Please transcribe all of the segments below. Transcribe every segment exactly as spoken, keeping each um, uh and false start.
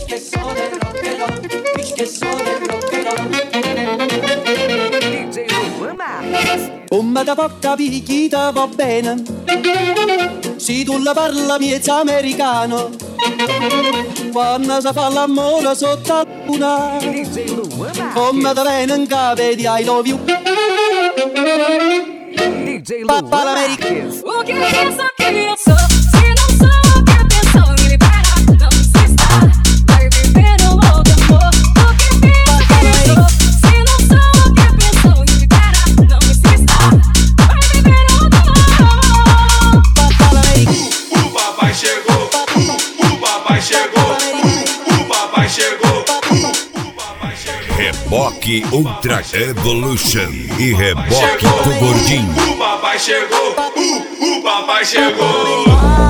Esqueço del rockero, esqueço del rockero. D J Luan Marques. Come da poca picchita va bene, se tu la parla miezza americano, quando si fa l'amore sotto la luna, D J Luan come da Marques. bene in cave di I love you. D J Luan Marques. O que pensa que eu sou? Se não sou o que pensou, me libera, não se está. Vai viver um outro amor. O que pensa que eu sou? Se não sou o que pensou, me libera, não se está. Vai viver um outro amor. O papai chegou, o papai chegou, o papai chegou, o papai chegou. Reboque Ultra Evolution e reboque do Gordinho. O papai chegou, o, o papai chegou.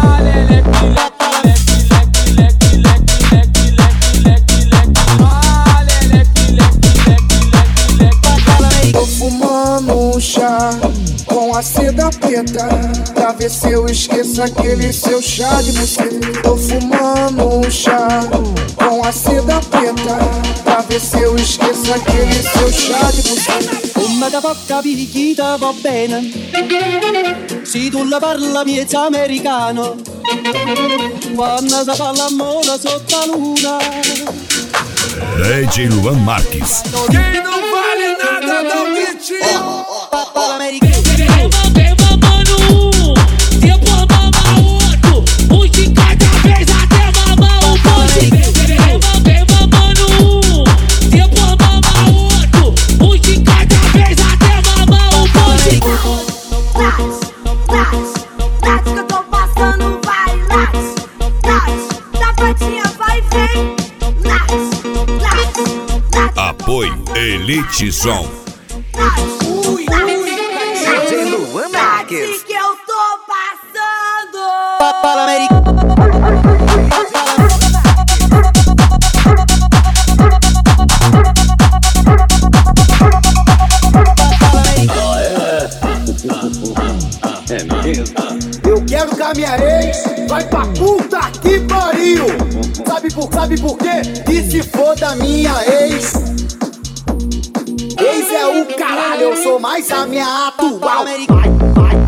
Tô fumando um chá com a seda preta, pra ver se eu esqueço aquele seu chá de buceta. Tô fumando um chá com a seda preta, pra ver se eu esqueço aquele seu chá de buceta. Come da poca picchita va bene, se tu la parla miezza americano, quando si fa l'amore sotto la luna. D J Luan Marques. Quem não vale nada não me tira. Vem mamando um, depois mama outro, um de cada vez até mamar o bonde. Vem mamando um, depois mama outro, um de cada vez até mamar o bonde. Late, que eu tô passando, vai, late, late, da patinha vai, vem, late, late, late, Apoio Elite Som. ui, ui, D J Luan Marques. late que eu tô passando. Eu quero que a minha ex vai pra puta que pariu. Sabe por, sabe por quê? E se for da minha ex? Ex é o caralho, eu sou mais a minha atual. Vai, vai,